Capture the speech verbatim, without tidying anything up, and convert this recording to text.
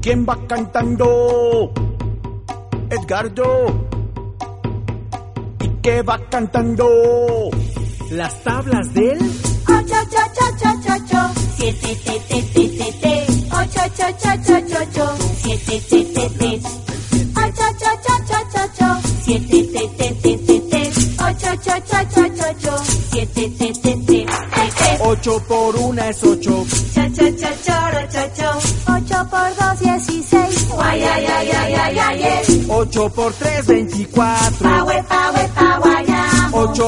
¿Quién va cantando? Edgardo. ¿Y qué va cantando? Las tablas del ocho, ocho, ocho, ocho, ocho, siete, te, te, te, te, te, ocho, ocho, ocho, ocho, ocho, siete, te, te, te, ocho, ocho, ocho, ocho, ocho, siete, te, te, te, te, te, ocho, ocho, ocho, ocho, ocho, siete, te, te, te, te, te. Ocho por una es ocho. Cha, cha, cha, choro, cho, cho. Ocho por dos, dieciséis. Guay, ay, ay, ay, ay, ay, ay. Ocho por tres, veinticuatro. Pa, we, pa, we, pa, guayamo. Ocho